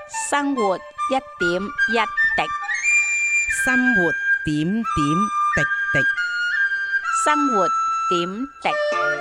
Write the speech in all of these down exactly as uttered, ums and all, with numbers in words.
生活一點一滴， 生活點點滴滴。 生活點滴。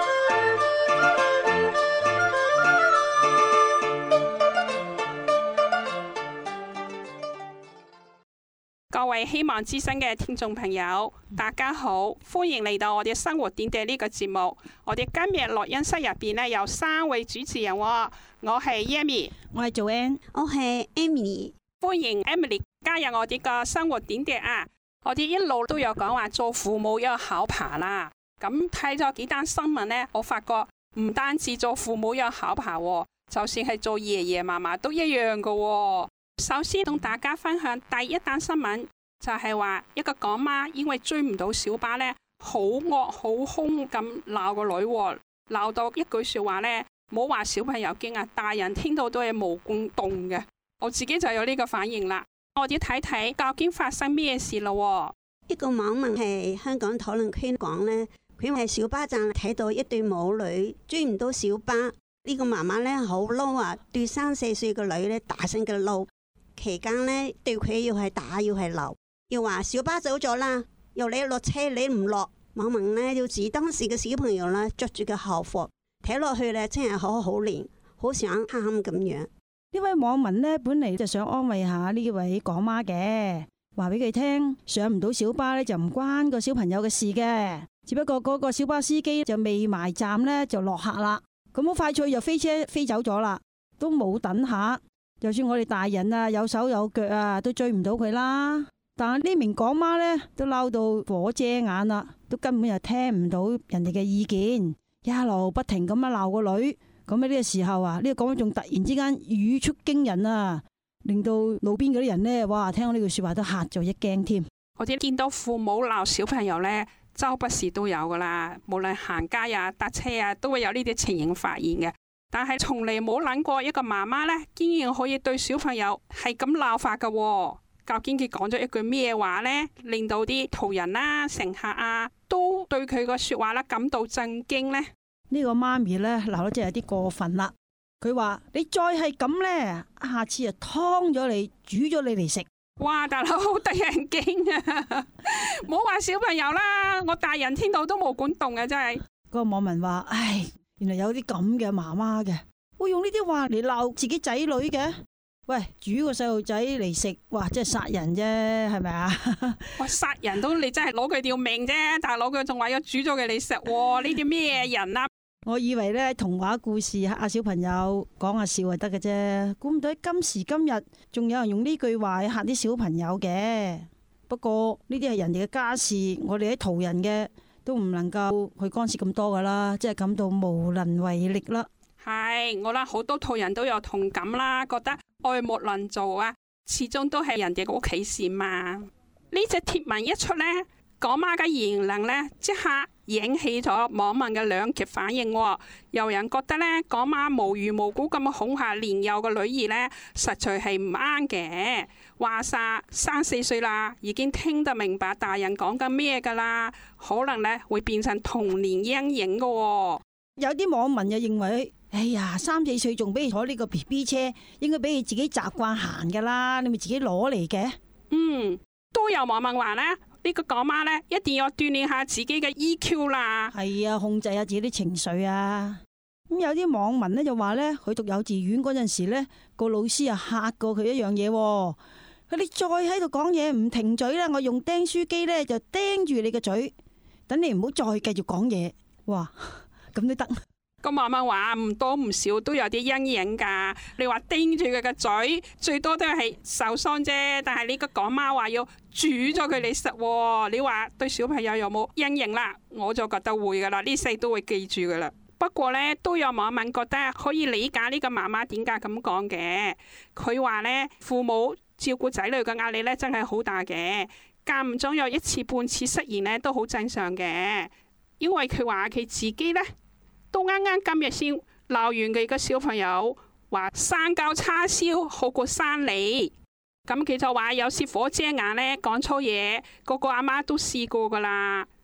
各位希望之聲嘅聽眾朋友，大家好，歡迎嚟到我哋生活點滴呢個節目。我哋今日錄音室入邊呢有三位主持人，我係 Yami， 我係 Joanne， 我係 Emily。 歡迎 Emily 加入我哋個生活點滴啊！我哋一路都有講話做父母要考牌啦。咁睇咗幾單新聞呢，我發覺唔單止做父母要考牌，就算係做爺爺嫲嫲都一樣噶。首先同大家分享第一單新聞，就係話一個港媽因為追唔到小巴呢，好惡好兇咁鬧個女，鬧到一句說話呢，冇話小朋友驚啊，大人聽到都係毛管戙嘅。我自己就有呢個反應啦。我哋睇睇究竟發生咩事咯。 一個網民係香港討論區講呢，佢喺小巴站睇到一對母女追唔到小巴，呢、這個媽媽呢好嬲啊，對三四歲個女呢大聲嘅嬲。期間呢，對佢要係打要係鬧，要話小巴走咗啦，由你落車你唔落。網民呢要指當時嘅小朋友呢着住嘅校服，睇落去呢真係好可憐，好想喊咁樣。 呢位網民呢本嚟就想安慰下呢位港媽嘅，話俾佢聽上唔到小巴呢就唔關個小朋友嘅事嘅，只不過嗰個小巴司機就未埋站呢就落客啦，咁好快脆就飛車飛走咗啦，都冇等下。就算我哋大人啊有手有腳啊都追唔到佢啦，但係呢名港媽呢都嬲到火遮眼啦，都根本就聽唔到人哋嘅意見，一路不停咁樣鬧個女。咁喺呢個時候啊，呢、這個港媽仲突然之間語出驚人啊，令到路邊嗰啲人呢，哇，聽到呢句說話都嚇咗一驚添。 我哋見到父母鬧小朋友呢，周不時都有噶啦，無論行街啊、搭車啊，都會有呢啲情形發現嘅。但係從嚟冇諗過一個媽媽呢，竟然可以對小朋友係咁鬧法噶。究竟佢講咗一句咩話呢？令到啲途人啦、乘客啊，都對佢個說話啦感到震驚呢？ 呢個媽咪呢，鬧得真係有啲過分啦。佢話你再係咁呢，下次就劏咗你，煮咗你嚟食。 哇！大佬好得人驚啊！冇話小朋友啦，我大人聽到都冇管動啊！真係。 嗰個網民話：唉，原來有啲咁嘅媽媽嘅，會用呢啲話嚟鬧自己仔女嘅。喂，煮個細路仔嚟食，哇，即係殺人啫，係咪啊？ 哇，殺人都你真係攞佢條命啫，大佬佢仲話要煮咗佢嚟食，呢啲咩人啊？ 我以為咧童話故事嚇小朋友講下笑就得嘅啫，估唔到今時今日仲有人用呢句話嚇啲小朋友嘅。不過呢啲係人哋嘅家事，我哋啲途人嘅都唔能夠去干涉咁多噶啦，即係感到無能為力啦。 係，我諗好多途人都有同感啦，覺得愛莫能助啊，始終都係人哋嘅屋企事嘛。呢隻貼文一出呢，港媽嘅言論呢，即刻引起咗網民嘅兩極反應。有人覺得呢，港媽無緣無故咁恐嚇年幼嘅女兒呢，實在係唔啱嘅。話晒三四歲啦，已經聽得明白大人講緊咩噶啦，可能呢會變成童年陰影噶。 有啲網民又認為，哎呀，三四歲仲俾佢坐呢個 B B 車，應該俾佢自己習慣行噶啦，你咪自己攞嚟嘅。 嗯，都有網民話呢。呢個港媽呢，一定要鍛煉下自己嘅 E Q 啦。係啊，控制下自己啲情緒啊。咁有啲網民呢就話呢，佢讀幼稚園嗰陣時呢，個老師啊嚇過佢一樣嘢。佢你再喺度講嘢唔停嘴啦，我用釘書機呢就釘住你個嘴，等你唔好再繼續講嘢。哇，咁都得。 個媽媽話唔多唔少都有啲陰影噶。你話盯住佢個嘴，最多都係受傷啫。但係呢個港媽話要煮咗佢嚟食，你話對小朋友有冇陰影啦？我就覺得會噶啦，呢世都會記住噶啦。不過呢，都有網民覺得可以理解呢個媽媽點解咁講嘅。佢話呢，父母照顧仔女嘅壓力呢真係好大嘅，間唔中有一次半次失言呢都好正常嘅。因為佢話佢自己呢。都啱啱今日先鬧完佢個小朋友，話生膠叉燒好過生你。咁佢就話有時火遮眼呢講粗嘢，個個阿媽都試過噶啦。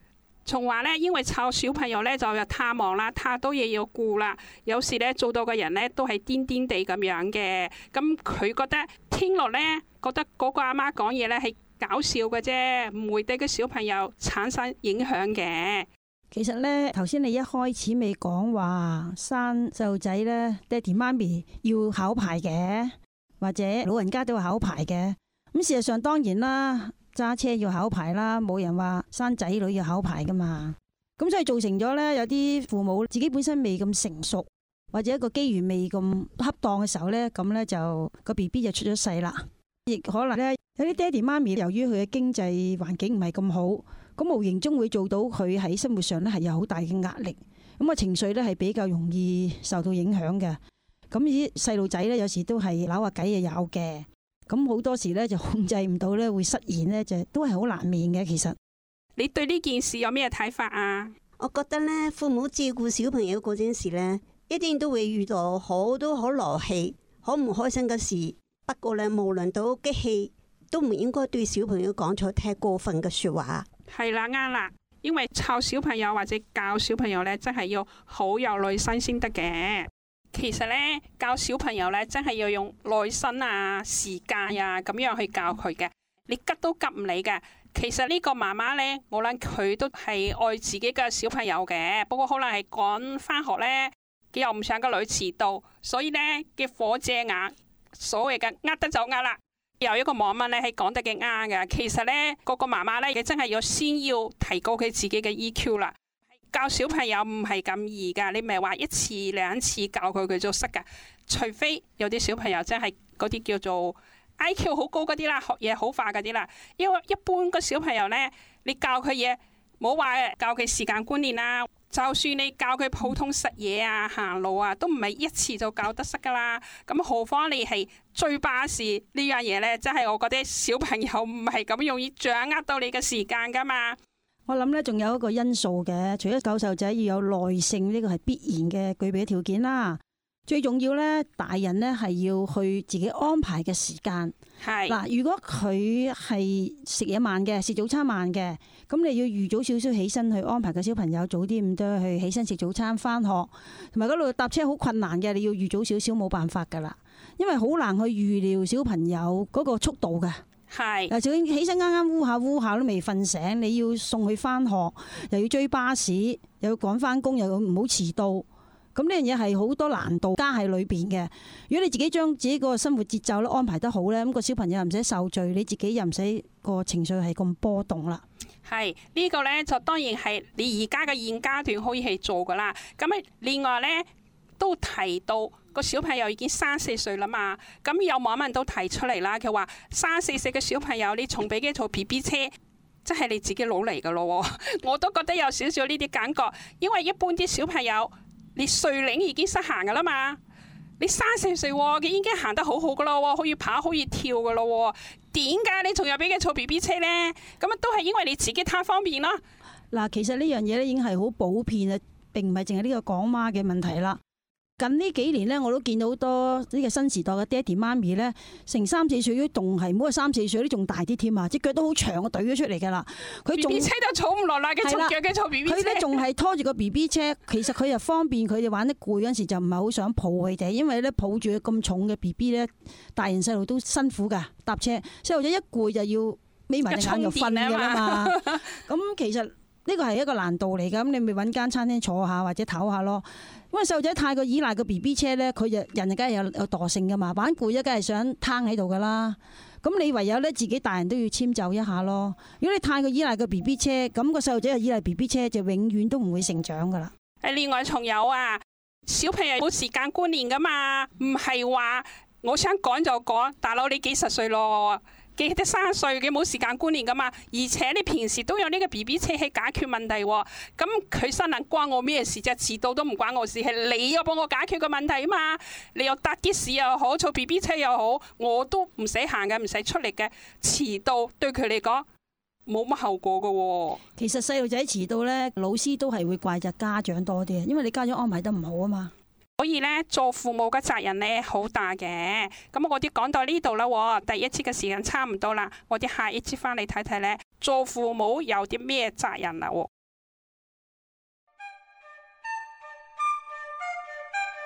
仲話咧，因為湊小朋友咧就又太忙啦，太多嘢要顧啦，有時咧做到個人咧都係癲癲地咁樣嘅。咁佢覺得聽落咧，覺得嗰個阿媽講嘢咧係搞笑嘅啫，唔會對個小朋友產生影響嘅。 其實咧，頭先你一開始未講話生細路仔咧，爹哋媽咪要考牌嘅，或者老人家都要考牌嘅。咁事實上當然啦，揸車要考牌啦，冇人話生仔女要考牌噶嘛。咁所以造成咗咧，有啲父母自己本身未咁成熟，或者一個機緣未咁恰當嘅時候咧，咁咧就個 B B 就出咗世啦。亦可能咧，有啲爹哋媽咪由於佢嘅經濟環境唔係咁好，咁無形中會做到佢喺生活上咧係有好大嘅壓力，咁啊情緒咧係比較容易受到影響嘅。咁啲細路仔咧有時都係扭下計啊有嘅，咁好多時咧就控制唔到咧，會失言咧，就都係好難免嘅。其實你對呢件事有咩睇法啊？ 我覺得咧，父母照顧小朋友嗰陣時咧，一定都會遇到好多好勞氣、好唔開心嘅事。不過咧，無論到激氣，都唔應該對小朋友講錯太過分嘅說話。 係啦，啱啦，因為湊小朋友或者教小朋友咧，真係要好有耐心先得嘅。其實咧，教小朋友咧，真係要用耐心啊、時間啊咁樣去教佢嘅。你急都急唔嚟嘅。其實呢個媽媽咧，我諗佢都係愛自己嘅小朋友嘅，不過可能係趕翻學咧，佢又唔想個女遲到，所以咧嘅火遮眼。所謂嘅呃得就呃啦，有一個網民咧係講得幾啱嘅。其實咧，個個媽媽咧，佢真係要先要提高佢自己嘅 E Q 啦。教小朋友唔係咁易噶，你唔係話一次兩次教佢佢就識噶。除非有啲小朋友真係嗰啲叫做 I Q 好高嗰啲啦，學嘢好快嗰啲啦。因為一般個小朋友咧，你教佢嘢，冇話教佢時間觀念啦。就算你教佢普通識嘢啊、行路啊，都唔係一次就教得識噶啦。咁何況你係追巴士呢樣嘢呢？真係我覺得小朋友唔係咁容易掌握到你嘅時間噶嘛。 我諗呢，仲有一個因素嘅，除咗教細路仔要有耐性，呢個係必然嘅具備嘅條件啦。最重要呢，大人呢係要去自己安排嘅時間。係嗱，如果佢係食嘢慢嘅，食早餐慢嘅，咁你要預早少少起身去安排個小朋友早啲咁多去起身食早餐翻學，同埋嗰度搭車好困難嘅，你要預早少少冇辦法噶啦，因為好難去預料小朋友嗰個速度嘅。係嗱，就算起身啱啱烏下烏下都未瞓醒，你要送佢翻學，又要追巴士，又要趕翻工，又要唔好遲到。咁呢樣嘢係好多難度加喺裏邊嘅。如果你自己將自己個生活節奏咧安排得好咧，咁個小朋友又唔使受罪，你自己又唔使個情緒係咁波動啦。係呢個咧就當然係你而家嘅現階段可以去做噶啦。咁啊，另外咧都提到個小朋友已經三四歲啦嘛。咁有網民都提出嚟啦，佢話三四歲嘅小朋友，你從俾佢坐 B B 車，即係你自己攞嚟噶咯。我都覺得有少少呢啲感覺，因為一般啲小朋友。你歲齡已經識行噶啦嘛，你三四歲佢已經行得好好噶咯，可以跑可以跳噶咯，點解你仲有俾佢坐 B B 車呢？咁啊都係因為你自己太方便咯。嗱，其實呢樣嘢咧已經係好普遍啊，並唔係淨係呢個港媽嘅問題啦。近呢幾年咧，我都見到好多呢個新時代嘅爹哋媽咪咧，成三四歲都仲係，唔好話三四歲都仲大啲添啊！隻腳都好長，我懟咗出嚟噶啦。佢 B B 車都坐唔落啦，佢出腳嘅坐 B B 車。佢咧仲係拖住個 B B 車，其實佢又方便佢哋玩得攰嗰陣時，就唔係好想抱佢哋，因為咧抱住咁重嘅 B B 咧，大人細路都辛苦噶搭車。細路仔一攰就要眯埋隻眼就瞓噶啦嘛。咁其實呢個係一個難度嚟噶，咁你咪揾間餐廳坐下或者唞下咯。因為細路仔太過依賴個 B B 車咧，佢就人梗係有有惰性噶嘛，玩攰咗梗係想攤喺度噶啦。咁你唯有咧自己大人都要遷就一下咯。如果你太過依賴個 B B 車，咁個細路仔又依賴 B B 車，就永遠都唔會成長噶啦。誒，另外仲有啊，小朋友冇時間觀念噶嘛，唔係話我想趕就趕。大佬你幾十歲咯？幾得三歲嘅冇時間觀念噶嘛，而且你平時都有呢個 B B 車去解決問題，咁佢生能關我咩事啫？遲到都唔關我事，係你要幫我解決個問題啊嘛！你又搭的士又好，坐 B B 車又好，我都唔使行嘅，唔使出力嘅。遲到對佢嚟講冇乜後果噶。其實細路仔遲到呢，老師都係會怪責家長多啲，因為你家長安排得唔好啊嘛。所以咧，做父母嘅責任咧好大嘅。咁我哋講到呢度啦，第一節嘅時間差唔多啦，我哋下一節翻嚟睇睇咧，做父母有啲咩責任啦。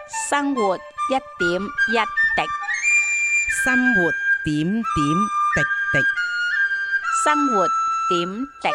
生活一點一滴， 生活點點滴滴。 生活點滴。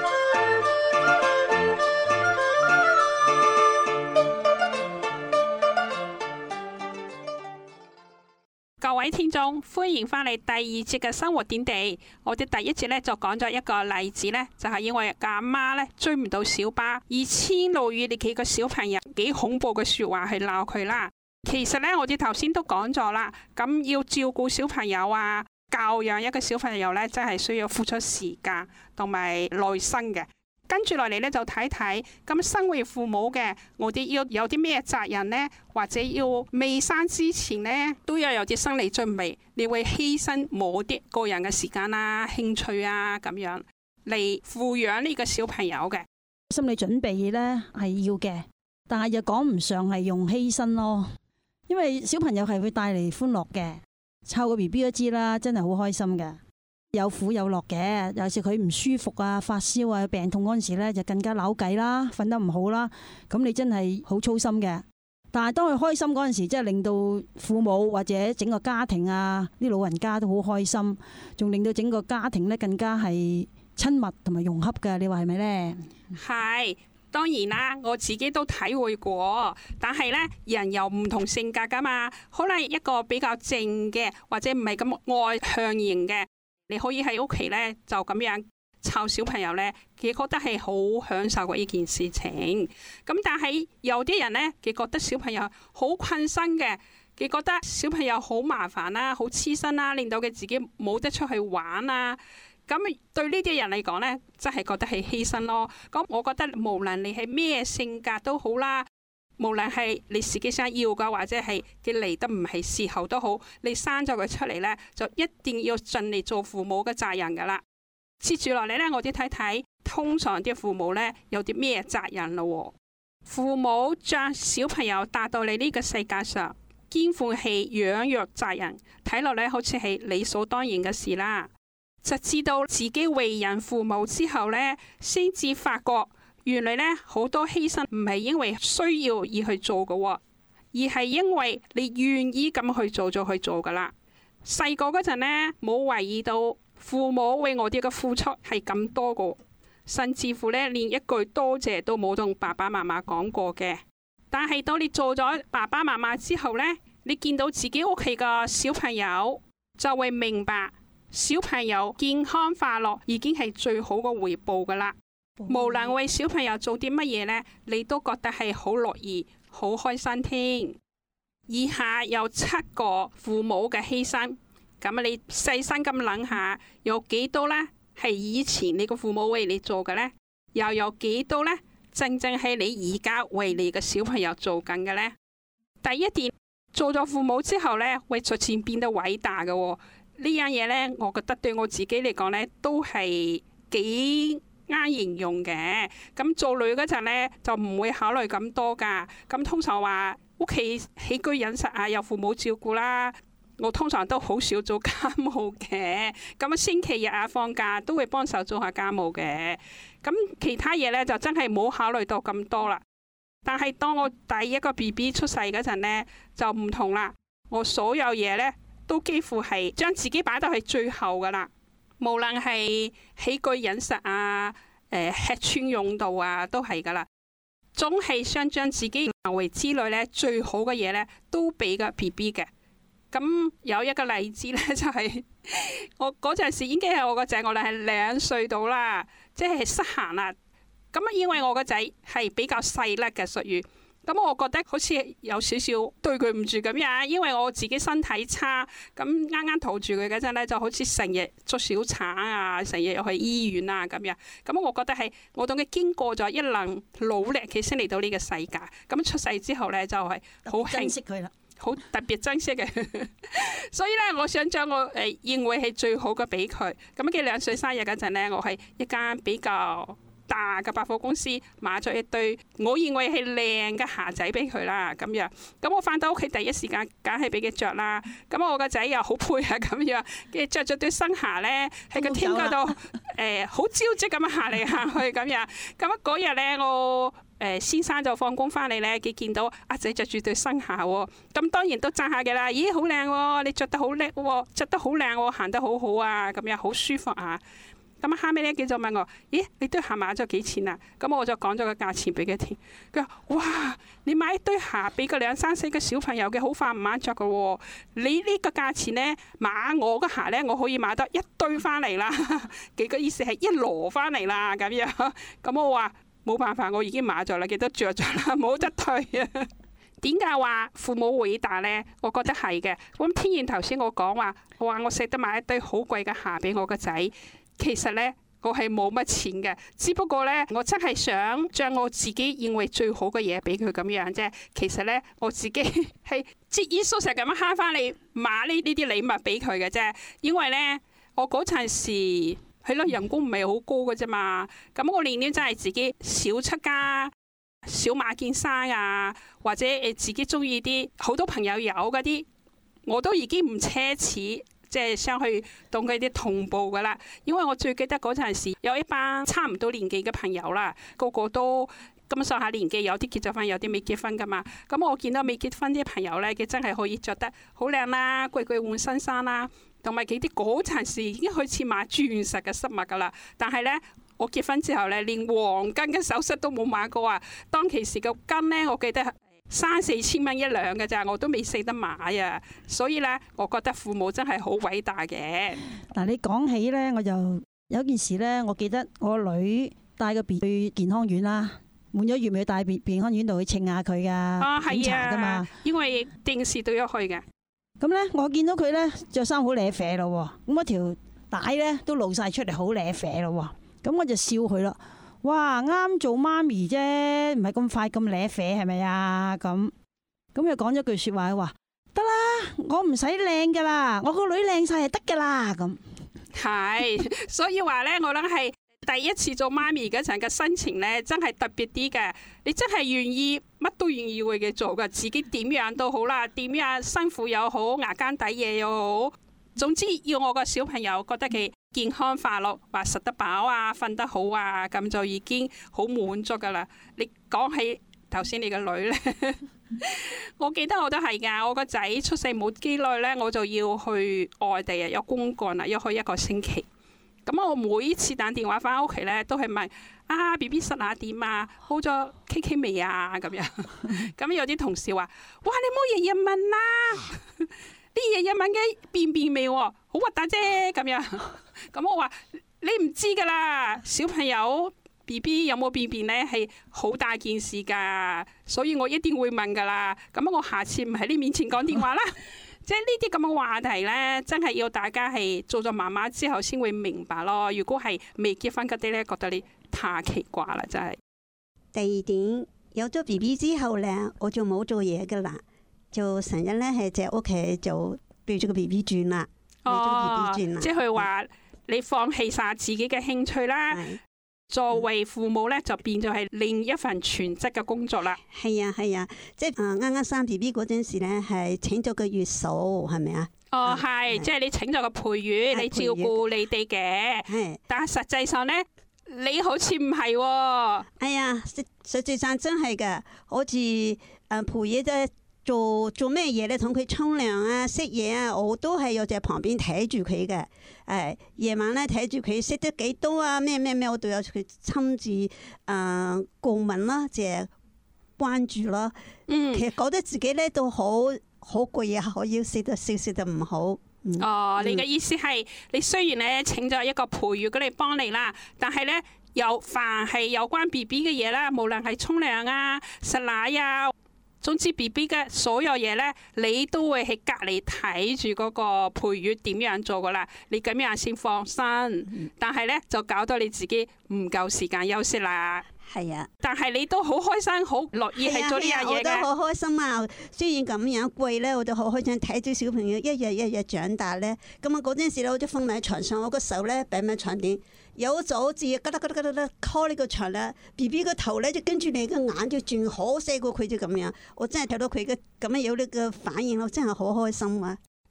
各位聽眾，歡迎翻嚟第二節嘅生活點滴。我哋第一節咧就講咗一個例子咧，就係、是、因為阿媽咧追唔到小巴，而遷怒於你企個小朋友幾恐怖嘅說話去鬧佢啦。其實咧，我哋頭先都講咗啦，咁要照顧小朋友啊，教養一個小朋友咧，真係需要付出時間同埋耐心嘅。跟住落嚟咧，就睇睇咁身為父母嘅，我哋要有啲咩責任呢？或者要未生之前呢，都要有啲心理準備，你會犧牲某啲個人嘅時間啊、興趣啊咁樣嚟撫養呢個小朋友嘅。 心理準備呢係要嘅，但係又講唔上係用犧牲咯，因為小朋友係會帶嚟歡樂嘅，湊個 B B 都知啦，真係好開心嘅。有苦有樂嘅，有時佢唔舒服啊、發燒啊、病痛嗰陣時咧，就更加扭計啦，瞓得唔好啦。咁你真係好操心嘅。但係當佢開心嗰陣時，即係令到父母或者整個家庭啊，啲老人家都好開心，仲令到整個家庭咧更加係親密同埋融洽嘅。你話係咪呢？ 係，當然啦，我自己都體會過。但係咧，人有唔同性格噶嘛，可能一個比較靜嘅，或者唔係咁外向型嘅。你可以喺屋企咧就咁樣湊小朋友咧，佢覺得係好享受嘅呢件事情。咁但係有啲人咧，佢覺得小朋友好困身嘅，佢覺得小朋友好麻煩啦，好黐身啦，令到佢自己冇得出去玩啊。咁對呢啲人嚟講咧，真係覺得係犧牲咯。咁我覺得無論你係咩性格都好啦。無論係你自己想要噶，或者係佢嚟得唔係時候都好，你生咗佢出嚟呢，就一定要盡力做父母嘅責任噶啦。接住落嚟呢，我哋睇睇通常啲父母呢有啲咩責任咯。父母將小朋友帶到你呢個世界上，肩負起養育責任，睇落呢好似係理所當然嘅事啦。就知道自己為人父母之後呢，先至發覺。原來咧好多犧牲唔係因為需要而去做嘅，而係因為你願意咁去做就去做噶啦。細個嗰陣呢，冇懷疑到父母為我哋嘅付出係咁多個，甚至乎咧連一句多謝都冇同爸爸媽媽講過嘅。但係當你做咗爸爸媽媽之後呢，你見到自己屋企嘅小朋友，就會明白小朋友健康快樂已經係最好嘅回報噶啦。無論為小朋友做啲乜嘢呢，你都覺得係好樂意、好開心添。以下有七個父母嘅犧牲，咁你細心咁諗下，有幾多呢係以前你個父母為你做嘅呢？又有幾多呢正正係你而家為你嘅小朋友做緊嘅呢？第一點，做咗父母之後呢，會逐漸變得偉大嘅喎。呢樣嘢呢，我覺得對我自己嚟講呢，都係幾啱形容嘅。咁做女嗰陣呢，就唔會考慮咁多噶。咁通常話屋企起居飲食啊，有父母照顧啦。我通常都好少做家務嘅。咁星期日啊放假都會幫手做下家務嘅。咁其他嘢呢，就真係冇考慮到咁多啦。但係當我第一個 B B 出世嗰陣呢，就唔同啦。我所有嘢呢，都幾乎係將自己擺到係最後噶啦。無論係起居飲食啊、誒、呃、吃穿用度啊，都係噶啦，總係想將自己行為之類咧最好嘅嘢咧，都俾個 B B 嘅。咁有一個例子咧，就係、是、我嗰陣時已經係我個仔，我哋係兩歲到啦，即係失閒啦。咁啊，因為我個仔係比較細粒嘅，屬於。咁我覺得好似有少少對佢唔住咁樣，因為我自己身體差，咁啱啱抱住佢嗰陣咧，就好似成日捉小產啊，成日又去醫院啊咁樣。咁我覺得係我同佢經過咗一輪努力，佢先嚟到呢個世界。咁出世之後咧，就係好珍惜佢啦， 好特別珍惜嘅。所以咧，我想將我誒、呃、認為係最好嘅俾佢。咁佢兩歲生日嗰陣咧，我係一間比較大嘅百貨公司買咗一對我認為係靚嘅鞋仔俾佢啦，咁樣。咁我翻到屋企第一時間梗係俾佢着啦。咁我個仔又好配合咁樣，跟住着咗對新鞋咧，喺個天嗰度誒好招積咁行嚟行去咁樣。咁嗰日咧，我誒、 誒先生就放工翻嚟咧，佢見到阿仔着住對新鞋喎，咁當然都讚下嘅啦。咦，好靚喎，你着得好叻喎，着得好靚喎，行得好好啊，咁樣好舒服啊。咁後尾咧，佢就問我：咦，你對鞋買咗幾錢啊？咁我就講咗個價錢俾佢聽。佢話：哇，你買一堆鞋俾個兩三歲嘅小朋友嘅，好快唔啱着嘅喎。你呢個價錢咧，買我嘅鞋咧，我可以買得一堆翻嚟啦。佢個意思係一籮翻嚟啦，咁樣。咁我話冇辦法，我已經買咗啦，記得着咗啦，冇得退啊。點解話父母偉大呢？我覺得係嘅。咁天然頭先我講話，我話我捨得買一堆好貴嘅鞋俾我個仔。其實咧，我係冇乜錢嘅，只不過咧，我真係想將我自己認為最好嘅嘢俾佢咁樣啫。其實咧，我自己係節衣縮食咁樣慳翻嚟買呢呢啲禮物俾佢嘅啫。因為咧，我嗰陣時係咯，人工唔係好高嘅啫嘛。咁我年年真係自己少出家，少買件衫啊，或者誒自己中意啲好多朋友有嗰啲，我都已經唔奢侈。即係想去同佢哋同步噶啦，因為我最記得嗰陣時有一班差唔多年紀嘅朋友啦，個個都咁上下年紀，有啲結咗婚，有啲未結婚噶嘛。咁我見到未結婚啲朋友咧，佢真係可以着得好靚啦，季季換新衫啦，同埋佢啲嗰陣時已經開始買鑽石嘅飾物噶啦。但係咧，我結婚之後咧，連黃金嘅首飾都冇買過啊！當其時個金咧，我記得三四千蚊一兩嘅咋，我都未捨得買啊！所以咧，我覺得父母真係好偉大嘅。 嗱，你講起咧，我就有件事咧，我記得我女帶個 B 去健康院啦，滿咗月咪要帶 B 健康院度去稱下佢噶， 啊檢查噶嘛。 因為定時都要去嘅。 咁咧，我見到佢咧着衫好瀨啡咯，咁嗰條帶咧都露晒出嚟，好瀨啡咯。咁我就笑佢啦。哇，啱做媽咪啫，唔係咁快咁舐啡係咪啊？咁咁又講咗句說話，佢話得啦，我唔使靚噶啦，我個女靚晒就得噶啦。咁係，所以話咧，我諗係第一次做媽咪嗰陣嘅心情咧，真係特別啲嘅。你真係願意乜都願意為佢做噶，自己點樣都好啦，點樣辛苦又好，牙間底嘢又好，總之要我個小朋友覺得佢健康快樂，話食得飽啊，瞓得好啊，咁就已經好滿足噶啦。你講起頭先你個女呢，我記得我都係噶，我個仔出世冇幾耐呢，我就要去外地啊，有公幹啦，要去一個星期。咁我每次打電話翻屋企呢，都係問啊 B B 實下點啊，好咗 K K 未啊咁樣。咁有啲同事話：哇，你冇日日問啦！啲嘢日文嘅便便味喎，好核突啫咁樣。咁我話你唔知噶啦，小朋友 B B 有冇便便咧係好大件事噶，所以我一定會問噶啦。咁我下次唔喺你面前講電話啦。即係呢啲咁嘅話題咧，真係要大家係做咗媽媽之後先會明白咯。如果係未結婚嗰啲咧，覺得你太奇怪啦，真係。 第二點，有咗 B B 之後咧，我就冇做嘢噶啦。就成日咧係喺屋企就對住個 B B 轉啦，對住 B B 轉啦。 即係話你放棄晒自己嘅興趣啦， 是作為父母咧就變咗係另一份全職嘅工作啦。 係啊係啊，即係啊啱啱生 B B 嗰陣時咧係請咗個月嫂，係咪啊？ 哦係，即係你請咗個陪月，你照顧你哋嘅。係，但係實際上咧，你好似唔係喎。 哎呀，實實際上真係㗎，好似誒陪月啫。做做咩嘢咧？同佢沖涼啊、食嘢啊，我都係有隻旁邊睇住佢嘅。誒，夜晚咧睇住佢食得幾多啊？咩咩咩，我都有佢親自誒顧問啦，即係關注啦。嗯，其實覺得自己咧都好好攰啊，可以食得少，食得唔好。嗯、 哦，你嘅意思係你雖然咧請咗一個陪月嚟幫你啦，但係咧有凡係有關 B B 嘅嘢啦，無論係沖涼啊、食奶啊。總之 B B 嘅所有嘢咧，你都會喺隔離睇住嗰個陪月點樣做噶啦，你咁樣先放心。但係咧就搞到你自己唔夠時間休息啦。 係啊， 但係你都好開心，好樂意係做呢樣嘢嘅。 我都好開心啊！雖然咁樣攰咧，我都好開心睇住小朋友一日一日長大咧。咁啊嗰陣時咧，我就瞓喺床上，我個手咧擺喺床邊，有咗好似吉啦吉啦吉啦啦敲呢個床咧 ，B B 個頭咧就跟住你個眼就轉好細個佢就咁樣。我真係睇到佢嘅咁樣有呢個反應，我真係好開心啊！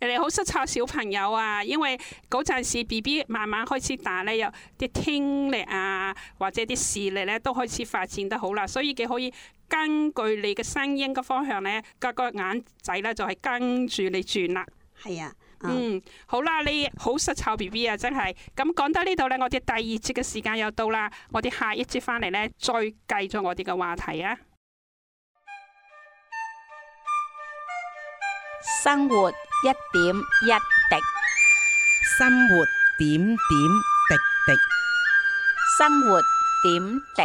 人哋好識湊小朋友啊，因為嗰陣時 B B 慢慢開始大咧，有啲聽力啊，或者啲視力咧都開始發展得好啦，所以佢可以根據你嘅聲音嘅方向咧，個個眼仔咧就係跟住你轉啦。 係啊。 嗯，好啦，你好識湊 B B 啊，真係。咁講到呢度咧，我哋第二節嘅時間又到啦，我哋下一節翻嚟咧，再繼續我哋嘅話題啊。 生活一點一滴， 生活點點滴滴， 生活點滴。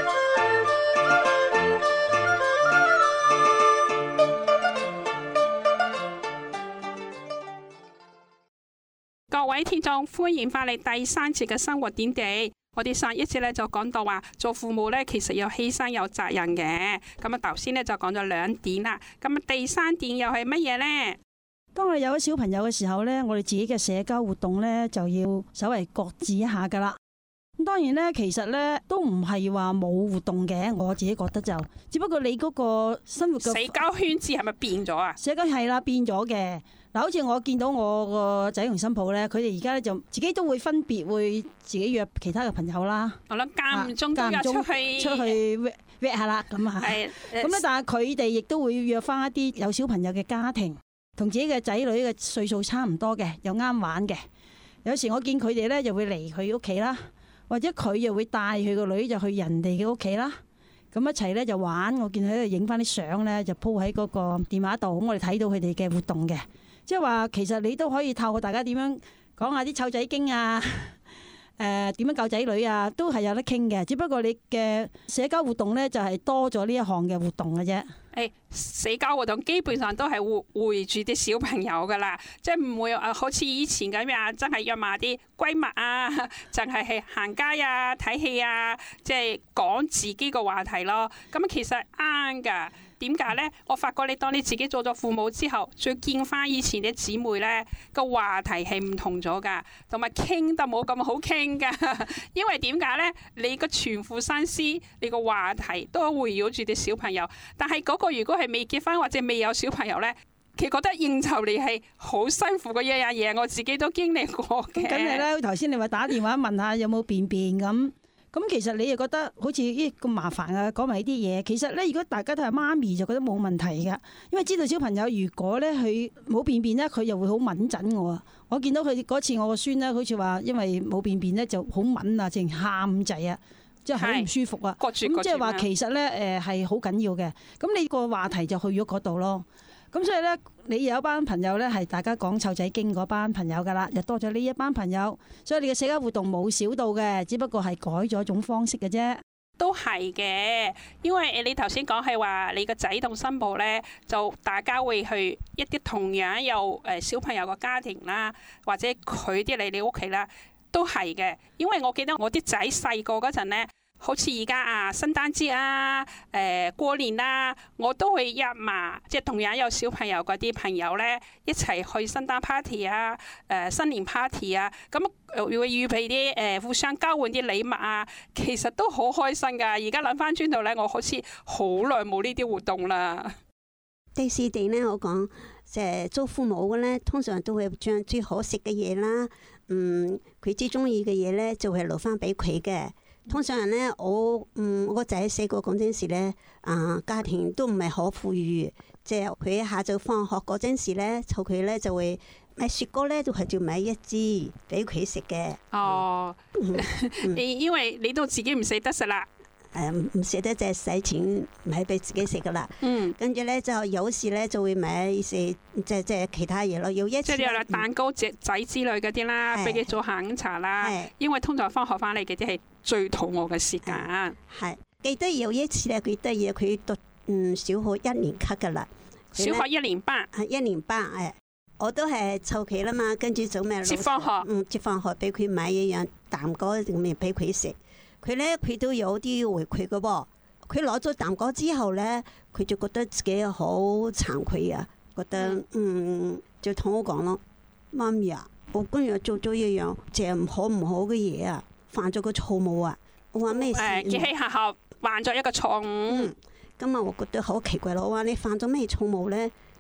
各位聽眾，歡迎翻嚟第三節嘅生活點滴。我哋上一節咧就講到話，做父母咧其實有犧牲有責任嘅。咁啊，頭先咧就講咗兩點啦。咁啊，第三點又係乜嘢呢？ 當我哋有咗小朋友嘅時候呢，我哋自己嘅社交活動呢，就要稍微擱置一下噶啦。咁當然呢，其實呢都唔係話冇活動嘅，我自己覺得就，只不過你嗰個生活嘅社交圈子係咪變咗啊？ 社交係啦，變咗嘅。嗱，好似我見到我個仔同新抱咧，佢哋而家咧就自己都會分別會自己約其他嘅朋友啦。 我諗間唔中都有出去出去約約下啦，咁啊。係。咁咧，但係佢哋亦都會約翻一啲有小朋友嘅家庭，同自己嘅仔女嘅歲數差唔多嘅，又啱玩嘅。有時我見佢哋咧，就會嚟佢屋企啦，或者佢又會帶佢個女就去人哋嘅屋企啦。咁一齊咧就玩，我見佢喺度影翻啲相咧，就 po 喺嗰個電話度，咁我哋睇到佢哋嘅活動嘅。即係話，其實你都可以透過大家點樣講下啲湊仔經啊，誒、呃、點樣教仔女啊，都係有得傾嘅。只不過你嘅社交活動咧，就係多咗呢一項嘅活動嘅啫。 誒，社交活動基本上都係會住啲小朋友噶啦，即係唔會誒好似以前咁樣，真係約埋啲閨蜜啊，淨係係行街啊、睇戲啊，即係講自己個話題咯。咁其實啱噶。點解呢？我發覺你當你自己做咗父母之後，再見翻以前啲姊妹呢，個話題係唔同咗噶，同埋傾得冇咁好傾噶。因為點解呢？你個全副心思，你個話題都圍繞住啲小朋友。但係嗰個如果係未結婚或者未有小朋友呢，佢覺得應酬你係好辛苦嘅一樣嘢。我自己都經歷過嘅。 咁你咧，頭先你話打電話問下有冇便便咁。咁其實你又覺得好似咦咁麻煩啊，講埋呢啲嘢。其實咧，如果大家都係媽咪，就覺得冇問題㗎，因為知道小朋友如果咧佢冇便便咧，佢又會好敏陣我。我見到佢嗰次我個孫咧，好似話因為冇便便咧就好敏啊，淨喊滯啊，即係好唔舒服啊。咁即係話其實咧誒係好緊要嘅。咁你個話題就去咗嗰度咯。咁所以咧，你有一班朋友咧，係大家講湊仔經嗰班朋友噶啦，又多咗呢一班朋友，所以你嘅社交活動冇少到嘅，只不過係改咗一種方式嘅啫。 都係嘅，因為你頭先講係話你個仔同新抱咧，就大家會去一啲同樣有誒小朋友嘅家庭啦，或者佢啲嚟你屋企啦，都係嘅。因為我記得我啲仔細個嗰陣咧。好似而家啊，聖誕節啊，誒、呃、過年啊，我都會約埋，即係同樣有小朋友嗰啲朋友咧，一齊去聖誕 party 啊，誒、呃、新年 party 啊，咁會預備啲誒、呃、互相交換啲禮物啊，其實都好開心噶。而家諗翻轉頭咧，我好似好耐冇呢啲活動啦。 第四點咧，我講即係做父母嘅咧，通常都會將最好食嘅嘢啦，嗯，佢最中意嘅嘢咧，就係留翻俾佢嘅。通常咧，我嗯我個仔細個嗰陣時咧，啊家庭都唔係好富裕，即係佢下晝放學嗰陣時咧，湊佢咧就會買雪糕咧，都係就買一支俾佢食嘅。 哦，嗯嗯、因為你都自己唔捨得食啦。 誒唔捨得就係使錢買俾自己食噶啦。嗯，跟住咧就有時咧就會買食即係即係其他嘢咯。有一次即係有蛋糕、隻仔之類嗰啲啦，俾佢做下午茶啦。因為通常翻學翻嚟嘅啲係最肚餓嘅時間。係記得有一次咧，佢得意佢讀嗯小學一年級噶啦。 小學一年班。 係一年班誒，我都係湊佢啦嘛，跟住做咩？ 接放學。 嗯，接放學俾佢買一樣蛋糕咁樣俾佢食。佢咧，佢都有啲回饋嘅噃。佢攞咗蛋糕之後咧，佢就覺得自己好慚愧啊，覺得嗯，就同我講咯，媽咪啊，我今日做咗一樣即係唔好唔好嘅嘢啊，犯咗個錯誤啊。我話咩事？誒， 佢喺學校犯咗一個錯誤。 嗯，咁啊，我覺得好奇怪咯。我話你犯咗咩錯誤咧？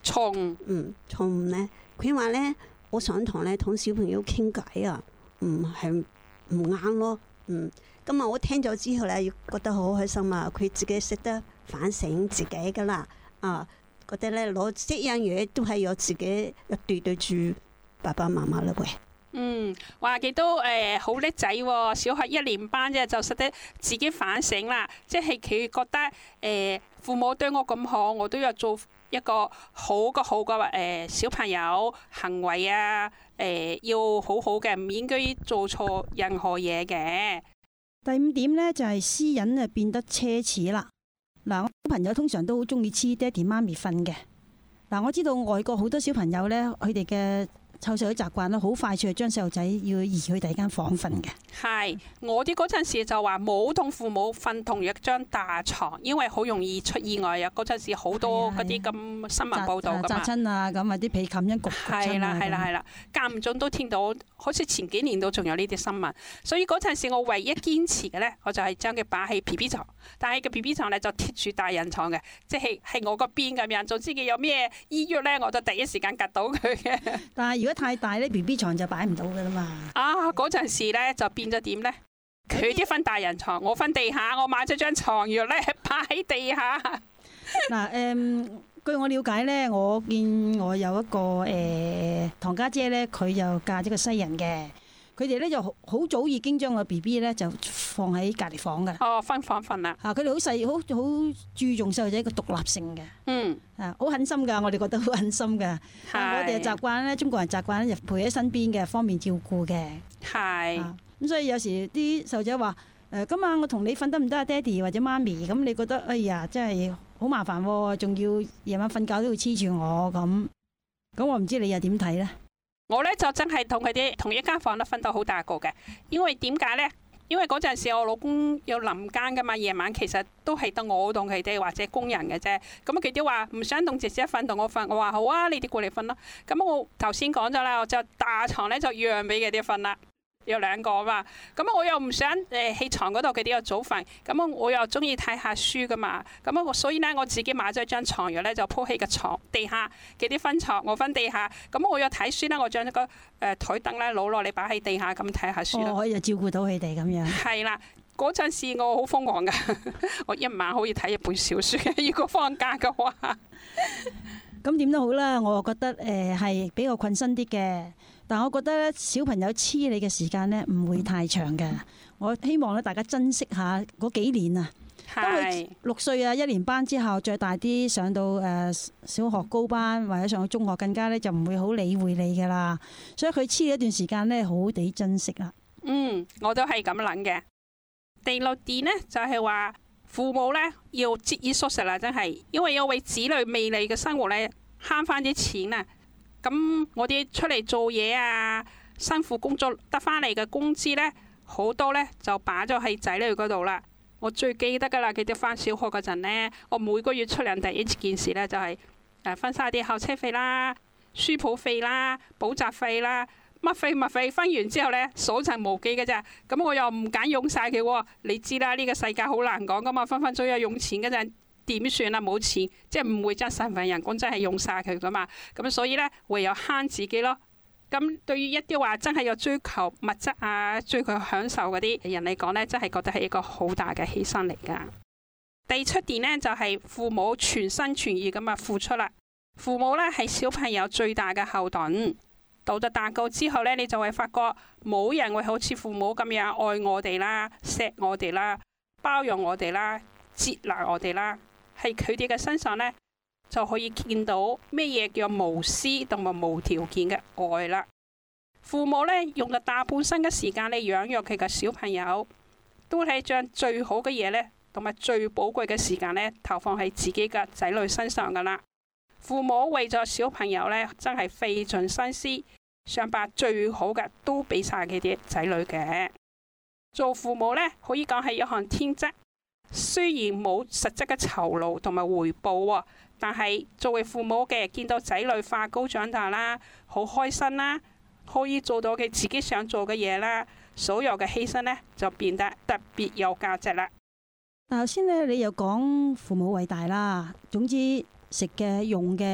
錯誤。 嗯，錯誤咧，佢話咧，我上堂咧同小朋友傾偈啊，唔係唔啱咯。嗯，咁啊，我聽咗之後咧，覺得好開心啊！佢自己識得反省自己噶啦，啊，覺得咧攞識樣嘢都係有自己一對對住爸爸媽媽啦喂。 嗯，話佢都誒好叻仔喎，小學一年班啫就識得自己反省啦，即係佢覺得誒、呃、父母對我咁好，我都要做一個好嘅好嘅誒、呃、小朋友，行為啊誒、呃、要好好嘅，唔應該做錯任何嘢嘅。 第五點呢，就係私隱啊變得奢侈啦。嗱，小朋友通常都好中意黐爹哋媽咪瞓嘅。嗱，我知道外國好多小朋友呢，佢哋嘅湊細嘅習慣咧，好快脆將細路仔要移去第二間房瞓嘅。 係，我啲嗰陣時就話冇同父母瞓同一張大床，因為好容易出意外啊！嗰陣時好多嗰啲咁新聞報道㗎嘛， 扎親啊，咁啊啲被冚一焗焗親係啦係啦係啦，間唔中都聽到，好似前幾年都仲有呢啲新聞。所以嗰陣時我唯一堅持嘅咧，我就係將佢擺喺 B B 床，但係個 B B 床咧就貼住大人床嘅，即係係我個邊咁樣。總之佢有咩醫藥咧，我就第一時間夾到佢嘅。 但係如果太大咧 ，B B 床就擺唔到噶啦嘛。 啊，嗰陣時咧就變咗點咧？佢啲瞓大人床，我瞓地下，我買咗張床褥咧擺喺地下。 嗱，誒，據我了解咧，我見我有一個誒、呃、堂家姐咧，佢又嫁咗個西人嘅，佢哋咧就好好早已經將個 B B 咧就放喺隔離房噶。 哦，分房瞓啦。 嚇，佢哋好細，好好注重細路仔個獨立性嘅。 嗯。 啊，好狠心㗎，我哋覺得好狠心㗎。 係。 我哋嘅習慣咧，中國人習慣咧就陪喺身邊嘅，方便照顧嘅。 係。 咁所以有時啲細路仔話：誒，今晚我同你瞓得唔得啊，爹哋或者媽咪？咁你覺得哎呀，真係好麻煩喎，仲要夜晚瞓覺都要黐住我咁。咁我唔知你又點睇咧？ 我咧就真係同佢哋同一間房都瞓到好大個嘅，因為點解咧？因為嗰陣時我老公有臨更噶嘛，夜晚其實都係得我同佢哋或者工人嘅啫。咁佢哋話唔想同姐姐瞓，同我瞓，我話好啊，你哋過嚟瞓啦。咁我頭先講咗啦，我就大床咧就讓俾佢哋瞓啦。有兩個嘛，咁我又唔想誒喺床嗰度佢哋又早瞓，咁我又中意睇下書噶嘛，咁我所以咧我自己買咗張床褥咧就鋪喺個床地下，佢哋瞓床，我瞓地下，咁我又睇書咧，我將個誒台凳咧攞落嚟擺喺地下咁睇下書咯。 我可以就照顧到佢哋咁樣。 係啦，嗰陣時我好瘋狂噶，我一晚可以睇一本小說嘅，如果放假嘅話。 咁點都好啦，我覺得誒係比較困身啲嘅，但我覺得咧小朋友黐你嘅時間咧唔會太長嘅。我希望咧大家珍惜下嗰幾年啊。當佢六歲啊一年班之後，再大啲上到誒小學高班或者上到中學，更加咧就唔會好理會你噶啦。所以佢黐一段時間咧，好好地珍惜啦。 嗯，我都係咁諗嘅。第六點呢，就係話。父母咧要節衣縮食啦，真係，因為要為子女未來嘅生活咧慳翻啲錢啊！咁我哋出嚟做嘢啊，辛苦工作得翻嚟嘅工資咧，好多咧就擺咗喺仔女嗰度啦。我最記得噶啦，佢哋翻小學嗰陣咧，我每個月出糧第一件事咧就係誒分晒啲校車費啦、書簿費啦、補習費啦。乜費乜費，分完之後咧所剩無幾嘅咋，咁我又唔敢用晒佢喎。你知啦，呢個世界好難講噶嘛，分分鐘有用錢嗰陣點算啊？冇錢，即係唔會將身份人工真係用晒佢噶嘛。咁所以咧唯有慳自己咯。咁對於一啲話真係有追求物質啊、追求享受嗰啲人嚟講咧，真係覺得係一個好大嘅犧牲嚟噶。第七點咧就係父母全心全意咁啊付出啦。父母咧係小朋友最大嘅後盾。到咗大個之後咧，你就會發覺冇人會好似父母咁樣愛我哋啦、錫我哋啦、包容我哋啦、接納我哋啦。喺佢哋嘅身上咧，就可以見到咩嘢叫無私同埋無條件嘅愛啦。父母咧用咗大半生嘅時間嚟養育佢嘅小朋友，都係將最好嘅嘢咧，同埋最寶貴嘅時間咧，投放喺自己嘅仔女身上噶啦。父母為咗小朋友咧，真係費盡心思，想把最好嘅都俾晒佢啲仔女嘅。做父母咧，可以講係一項天職，雖然冇實質嘅酬勞同埋回報，但係作為父母嘅，見到仔女化高長大啦，好開心啦，可以做到佢自己想做嘅嘢啦，所有嘅犧牲咧就變得特別有價值啦。 頭先咧，你又講父母偉大啦，總之。食嘅、用嘅，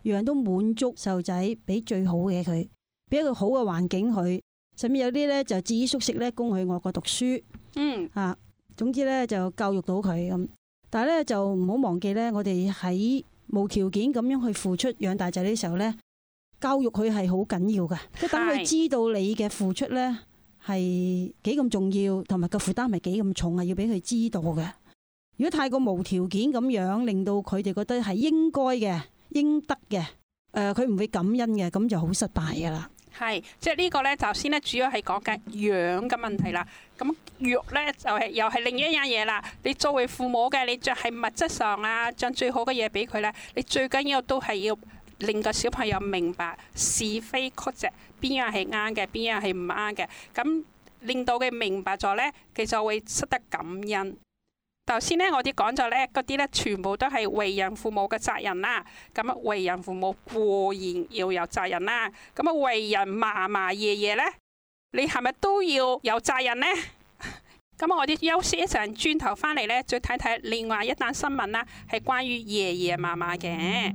樣樣都滿足細路仔，俾最好嘅佢，俾一個好嘅環境佢。甚至有啲咧就節衣縮食咧，供去外國讀書。 嗯啊，總之咧就教育到佢咁。但係咧就唔好忘記咧，我哋喺無條件咁樣去付出養大仔呢時候咧，教育佢係好緊要噶。即係等佢知道你嘅付出咧係幾咁重要，同埋個負擔係幾咁重，係要俾佢知道嘅。如果太過無條件咁樣，令到佢哋覺得係應該嘅、應得嘅，誒佢唔會感恩嘅，咁就好失敗噶啦。 係，即係呢個咧，頭先咧主要係講緊養嘅問題啦。咁育咧就係、是、又係另一樣嘢啦。你作為父母嘅，你就係物質上啊，將最好嘅嘢俾佢咧。你最緊要都係要令個小朋友明白是非曲直，邊樣係啱嘅，邊樣係唔啱嘅。咁令到佢明白咗咧，佢就會識得感恩。頭先咧，我哋講咗咧，嗰啲咧全部都係為人父母嘅責任啦。咁啊，為人父母固然要有責任啦。咁啊，為人嫲嫲爺爺咧，你係咪都要有責任呢？咁我哋休息一陣，轉頭翻嚟咧，再睇睇另外一單新聞啦，係關於爺爺嫲嫲嘅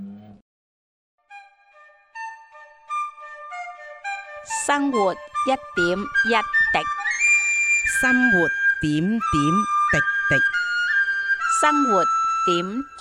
生活一點一滴， 生活點點滴滴。 生活點滴。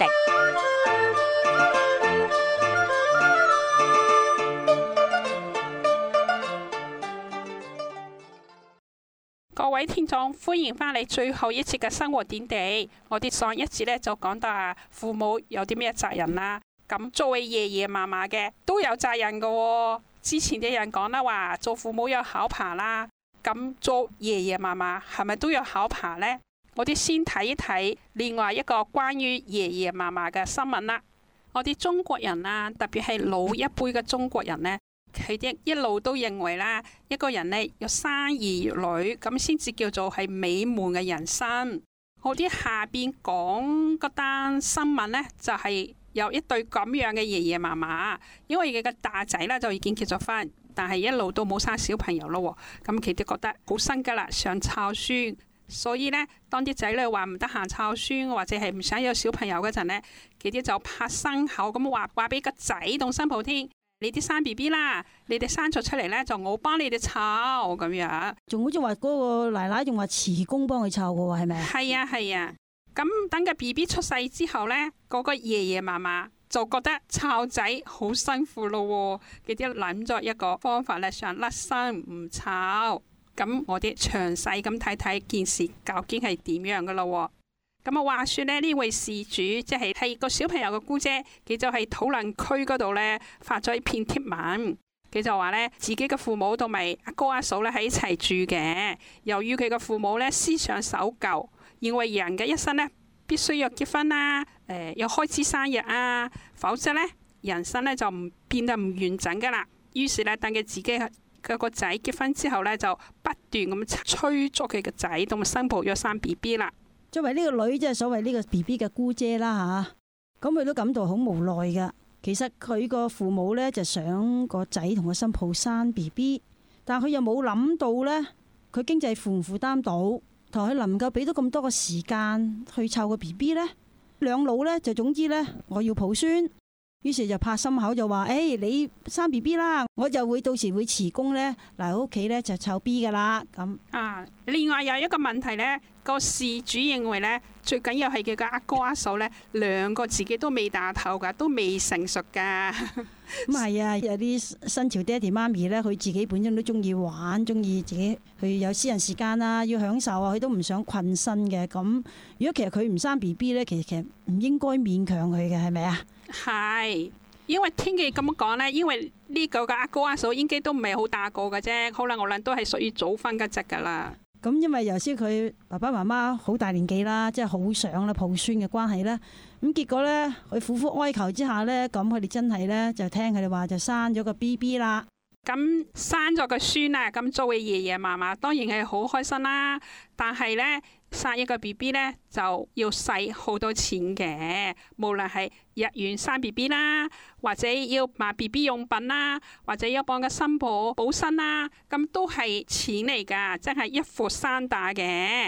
各位聽眾，歡迎翻嚟最後一節嘅生活點滴。我哋上一節咧就講到啊，父母有啲咩責任啦。咁作為爺爺嫲嫲嘅都有責任噶喎。之前啲人講啦話，做父母有考牌啦。咁做爺爺嫲嫲係咪都有考牌呢？我哋先睇一睇另外一個關於爺爺嫲嫲嘅新聞啦。我哋中國人啊，特別係老一輩嘅中國人呢，佢哋一路都認為啦，一個人呢要生兒育女咁先至叫做係美滿嘅人生。我哋下邊講嗰單新聞呢，就係、是、有一對咁樣嘅爺爺嫲嫲，因為佢嘅大仔呢就已經結咗婚，但係一路都冇生小朋友咯。咁佢哋覺得好生㗎啦，想湊孫。所以咧，當啲仔女話唔得閒湊孫，或者係唔想有小朋友嗰陣咧，佢哋就拍心口咁話話俾個仔同新抱聽：你啲生 B B 啦，你哋生咗出嚟咧，就我幫你哋湊咁樣。 仲好似話嗰個奶奶仲話辭工幫佢湊嘅喎，係咪啊？ 係啊係啊。咁等個 B B 出世之後咧，嗰、嗰個爺爺嫲嫲就覺得湊仔好辛苦咯，佢哋諗咗一個方法咧，想甩身唔湊。咁我哋詳細咁睇睇件事究竟係點樣噶咯？咁啊，話說咧，呢位事主即係係個小朋友嘅姑姐，佢就喺討論區嗰度咧發咗一篇貼文，佢就話咧自己嘅父母同埋阿哥阿嫂咧喺一齊住嘅。由於佢嘅父母咧思想守舊，認為人嘅一生咧必須要結婚啦，誒、呃，要開始生日啊，否則咧人生咧就唔變得唔完整噶啦。於是咧，等佢自己佢個仔結婚之後咧，就不斷咁催促佢個仔同埋新抱要生 B B 啦。 作為呢個女，即係所謂呢個 B B 嘅姑姐啦吓，咁佢都感到好無奈噶。其實佢個父母咧就想個仔同個新抱生 B B， 但佢又冇諗到咧，佢經濟負唔負擔到，同佢能夠俾到咁多個時間去湊個 B B 咧。兩老咧就總之咧，我要抱孫。於是就拍心口就話：誒、欸，你生 B B 啦，我就會到時會辭工咧，嚟屋企咧就湊 B 噶啦。咁啊，另外有一個問題咧，個事主認為咧，最緊要係佢個阿哥阿嫂咧，兩個自己都未大頭噶，都未成熟噶。 咁係啊，有啲新潮爹哋媽咪咧，佢自己本身都中意玩，中意自己去有私人時間啊，要享受啊，佢都唔想困身嘅。咁如果其實佢唔生 B B 咧，其實其實唔應該勉強佢嘅，係咪啊？ 係，因為聽佢咁講咧，因為呢個嘅阿哥阿嫂應該都唔係好大個嘅啫，可能我諗都係屬於早婚嘅隻噶啦。 咁因為由先佢爸爸媽媽好大年紀啦，即係好想啦抱孫嘅關係啦。咁結果咧，佢苦苦哀求之下咧，咁佢哋真係咧就聽佢哋話就生咗個 B B 啦。 咁生咗個孫啊，咁作為爺爺嫲嫲當然係好開心啦。但係咧生一個 B B 咧就要使好多錢嘅，無論係入院生 B B 啦，或者要買 B B 用品啦，或者要幫個新抱補身啦，咁都係錢嚟噶，真係一副山打嘅。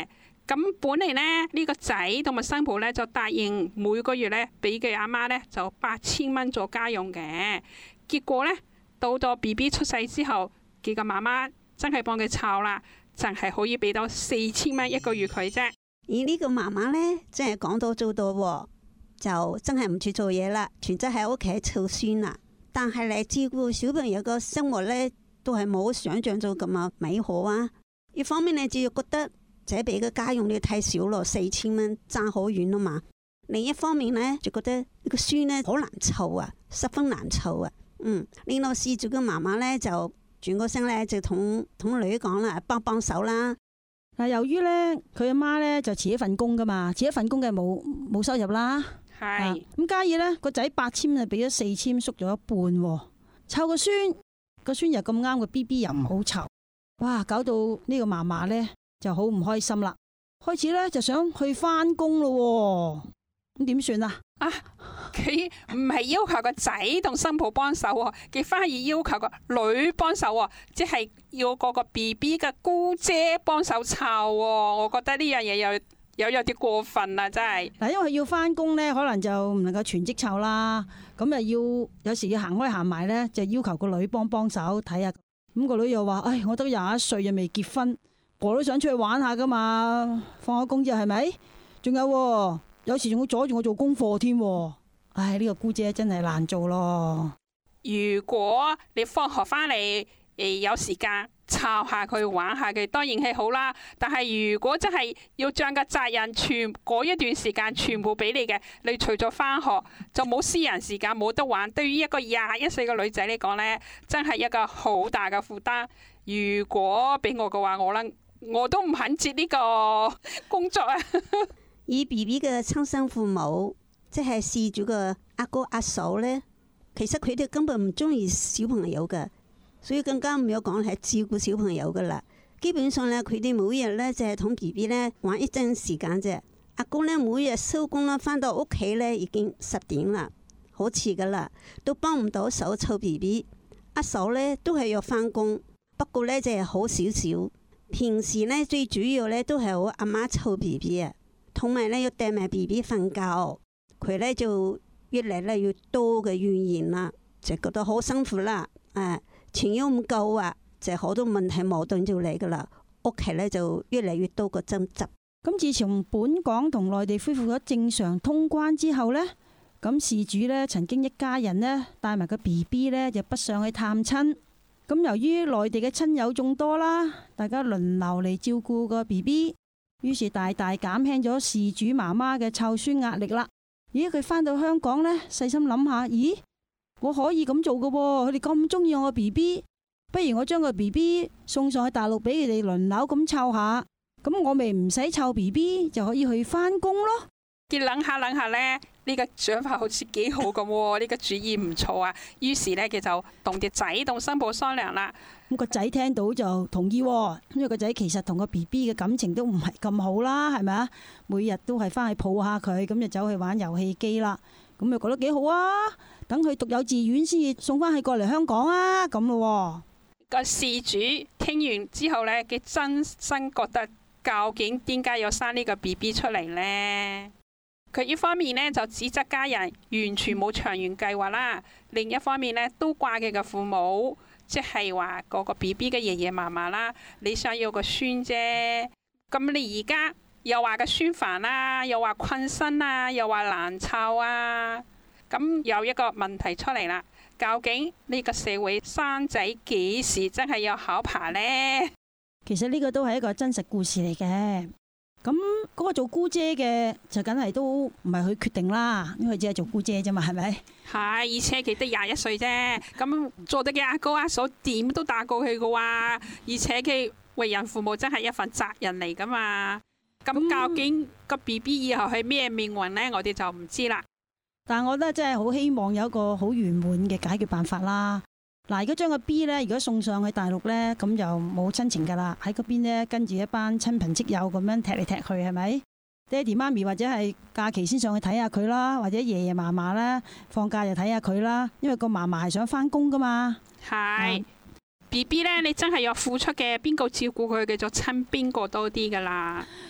咁本嚟呢，呢、呢個仔同埋新抱呢，就答應每個月呢俾佢阿媽呢就八千蚊做家用嘅。結果呢，到到 B B 出世之後，佢個媽媽真係幫佢湊啦，淨係可以俾到四千蚊一個月佢啫。 而呢個媽媽呢，真係講到做到喎，就真係唔去做嘢啦，全職喺屋企湊孫啦。但係嚟照顧小朋友個生活呢，都係冇想象中咁啊美好啊。一方面呢，就覺得仔俾嘅家用你太少咯，四千蚊爭好遠啊嘛。另一方面呢，就覺得呢個孫呢好難湊啊，十分難湊啊。嗯，令到事主嘅媽媽呢，就轉個聲呢，就同同女講啦，幫幫手啦。 嗱，由於呢，佢阿媽呢就辭一份工噶嘛，辭一份工嘅冇冇收入啦。 係咁加以呢個仔八千就俾咗四千，縮咗一半喎。湊個孫，個孫又咁啱個 B B 又唔好湊，哇！搞到呢個嫲嫲呢就好唔開心啦，開始呢就想去翻工咯。咁點算啊？ 啊，佢唔係要求個仔同新抱幫手喎，佢反而要求個女幫手喎，即係要個個 B B 嘅姑姐幫手湊喎。我覺得呢樣嘢有有有啲過分啦，真係。 嗱，因為佢要翻工呢，可能就唔能夠全職湊啦，咁啊要有時要行開行埋呢，就要求個女幫幫手睇下。咁個女又話：唉，我得廿一歲又未結婚，我都想出去玩下噶嘛。放咗工之後係咪？仲有，有時仲會阻住我做功課添。唉，呢個姑姐真係難做咯。 如果你放學翻嚟誒有時間湊下佢玩下佢，當然係好啦。但係如果真係要將個責任全嗰一段時間全部俾你嘅，你除咗翻學就冇私人時間冇得玩。對於一個廿一歲嘅女仔嚟講呢，真係一個好大嘅負擔。如果俾我嘅話，我諗我都唔肯接呢個工作啊。 以 B B 嘅親生父母，即係事主嘅阿哥阿嫂呢，其實佢哋根本唔中意小朋友嘅。所以更加唔有講係照顧小朋友噶啦，基本上咧佢哋每日咧就係同 B B 咧玩一陣時間啫。阿公咧每日收工啦，翻到屋企咧已經十點啦，好遲噶啦，都幫唔到手湊 B B。阿嫂咧都係要翻工，不過咧就係好少少。平時咧最主要咧都係我阿媽湊 B B 啊，同埋咧要帶埋 B B 瞓覺，佢咧就越嚟咧越多嘅怨言啦，就覺得好辛苦啦，誒、啊。錢又唔夠啊，就好多問題矛盾就嚟噶啦，屋企咧就越嚟越多個爭執。 咁自從本港同內地恢復咗正常通關之後呢，咁事主呢曾經一家人呢帶埋個 B B 呢就北上去探親。咁由於內地嘅親友眾多啦，大家輪流嚟照顧個 B B， 於是大大減輕咗事主媽媽嘅湊孫壓力啦。咦，佢返到香港呢，細心諗下，咦？我可以咁做㗎喎，佢哋咁中意我個 B B， 不如我將個 B B 送上去大陸俾佢哋輪流咁湊下，咁我咪唔使湊 B B 就可以去返工咯。 佢諗下諗下呢，呢個想法好似幾好咁喎，呢個主意唔錯啊。於是呢，佢就同啲仔同新抱商量啦。 咁個仔聽到就同意，因為個仔其實同個 B B 嘅感情都唔係咁好啦，係咪啊？每日都係返去抱下佢，咁就走去玩遊戲機啦，咁就覺得幾好啊。等佢讀幼稚園先至送翻去過嚟香港啊，咁咯。個事主聽完之後呢，佢真心覺得究竟點解要生呢個 B B 出嚟呢？佢一方面呢就指責家人完全冇長遠計劃啦，另一方面呢都怪佢嘅父母，即係話嗰個 B B 嘅爺爺嫲嫲啦，你想要個孫啫，咁你而家又話個孫煩啦，又話困身啊，又話難湊啊。咁有一個問題出嚟啦，究竟呢個社會生仔幾時真係有考牌呢？ 其實呢個都係一個真實故事嚟嘅。咁嗰個做姑姐嘅就梗係都唔係佢決定啦，因為佢只係做姑姐啫嘛，係咪？ 係，而且佢得廿一歲啫，咁做得嘅阿哥阿嫂點都大過佢噶哇！而且佢為人父母真係一份責任嚟噶嘛。咁究竟個 B B 以後係咩命運呢？我哋就唔知啦。 但我覺得真係好希望有一個好圓滿嘅解決辦法啦。嗱，如果將個 B 呢，如果送上去大陸呢，咁就冇親情噶啦，喺嗰邊呢，跟住一班親朋戚友咁樣踢嚟踢去，係咪？爹哋媽咪或者係假期先上去睇下佢啦，或者爺爺嫲嫲啦，放假就睇下佢啦，因為個嫲嫲係想返工噶嘛。係 B B 呢，你真係有付出嘅，邊個照顧佢嘅就親邊個多啲噶啦。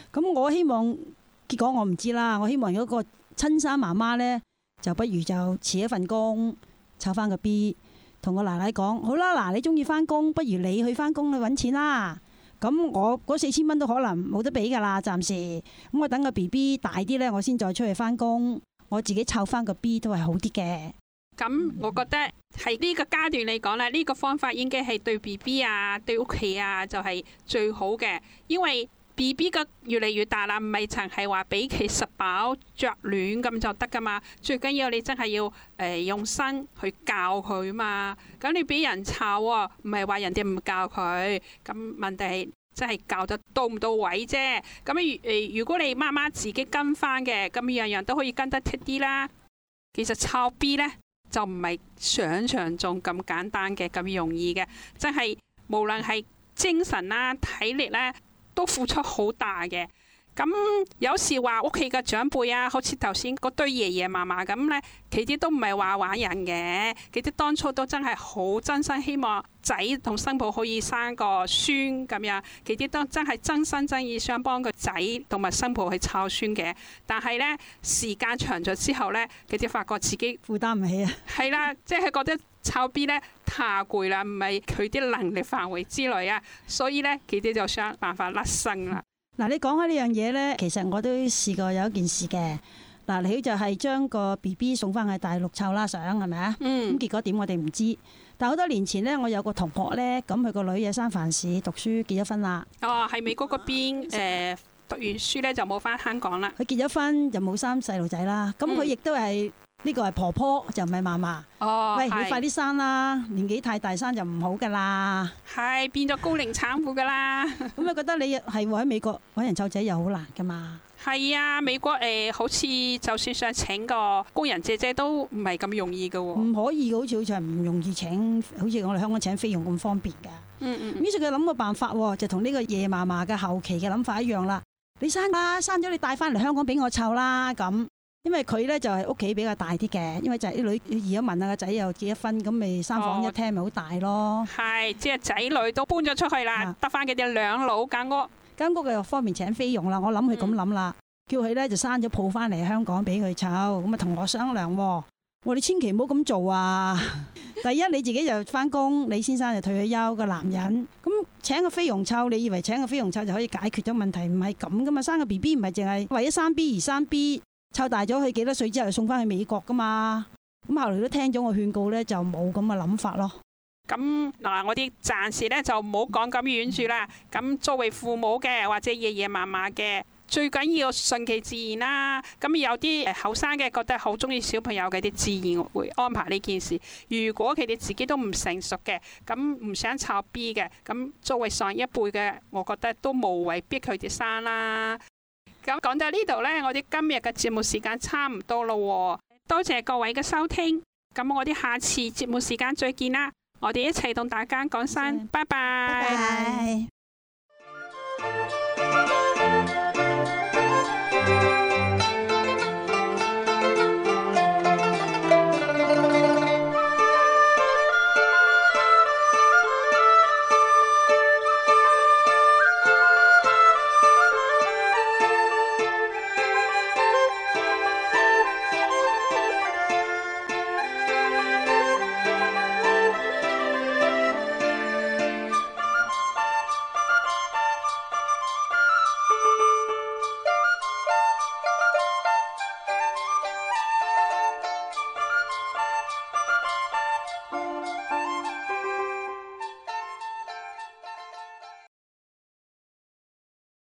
咁我希望結果我唔知啦。我希望嗰個親生媽媽呢，就不如就辭一份工，湊翻個 B， 同個奶奶講好啦。嗱，你中意翻工，不如你去翻工去揾錢啦。咁我嗰四千蚊都可能冇得俾噶啦，暫時。咁我等個 B B 大啲呢，我先再出去翻工。我自己湊翻個 B 都係好啲嘅。 咁我覺得係呢個階段嚟講咧，呢個方法應該係對 B B 啊、對屋企啊就係最好嘅，因為 B B 嘅越嚟越大啦，唔係淨係話俾佢食飽着暖咁就得噶嘛。最緊要你真係要誒用心去教佢嘛。咁你俾人湊喎，唔係話人哋唔教佢，咁問題係真係教得到唔到位啫。咁誒，如果你媽媽自己跟翻嘅，咁樣樣都可以跟得貼啲啦。其實湊 B 呢，就唔係想象中咁簡單嘅，咁容易嘅，真係無論係精神啦、體力咧，都付出好大嘅。咁有時話屋企嘅長輩啊，好似頭先嗰堆爺爺嫲嫲咁咧，佢啲都唔係話玩人嘅，佢啲當初都真係好真心希望仔同新抱可以生個孫咁樣，佢啲都真係真心真意想幫個仔同埋新抱去湊孫嘅。但係咧時間長咗之後咧，佢啲發覺自己負擔唔起啊。 係啦，即係覺得湊 B 咧太攰啦，唔係佢啲能力範圍之內啊，所以咧佢啲就想辦法甩身啦。 嗱，你講開呢樣嘢呢，其實我都試過有一件事嘅。嗱，你就係將個 B B 送翻去大陸湊啦，想係咪啊？嗯。咁結果點我哋唔知。但好多年前呢，我有個同學呢，咁佢個女喺三藩市讀書，結咗婚啦。哦， 喺美國嗰邊誒讀完書呢，就冇翻香港啦。 佢結咗婚就冇生細路仔啦。咁佢亦都係呢個係婆婆，就唔係嫲嫲。哦。喂，你快啲生啦！年紀太大生就唔好噶啦。 係變咗高齡產婦噶啦。 咁你覺得你係喎喺美國揾人湊仔又好難噶嘛？ 係啊，美國誒、呃、好似就算想請個工人姐姐都唔係咁容易噶喎。 唔可以嘅，好似好似係唔容易請，好似我哋香港請菲傭咁方便㗎。嗯嗯。於是佢諗個辦法喎，就同呢個爺爺嫲嫲嘅後期嘅諗法一樣啦。你生啦，生咗你帶翻嚟香港俾我湊啦咁。因為佢咧就係屋企比較大啲嘅，因為就係啲女移咗民啊，個仔又結咗婚，咁咪三房一廳咪好大咯。 係、哦，即係仔女都搬咗出去啦，得翻佢哋兩老間屋， 間屋又方便請菲傭啦。我諗佢咁諗啦，嗯、叫佢咧就生咗抱翻嚟香港俾佢湊，咁啊同我商量。我話你千祈唔好咁做啊！第一你自己就翻工，你先生就退咗休，個男人咁請個菲傭湊，你以為請個菲傭湊就可以解決咗問題？唔係咁噶嘛，生個 B B 唔係淨係為咗生 B 而生 B。湊大咗佢幾多歲之後就送翻去美國噶嘛，咁後來都聽咗我勸告咧，就冇咁嘅諗法咯。 咁嗱，我哋暫時咧就唔好講咁遠住啦。咁作為父母嘅或者爺爺嫲嫲嘅，最緊要順其自然啦。咁有啲後生嘅覺得好中意小朋友嘅，啲自然會安排呢件事。如果佢哋自己都唔成熟嘅，咁唔想湊 B 嘅，咁作為上一輩嘅，我覺得都無謂逼佢哋生啦。咁講到呢度呢，我哋今日嘅節目時間差唔多咯，多謝各位嘅收聽。咁我哋下次節目時間再見啦，我哋一齊同大家講聲拜拜。拜拜。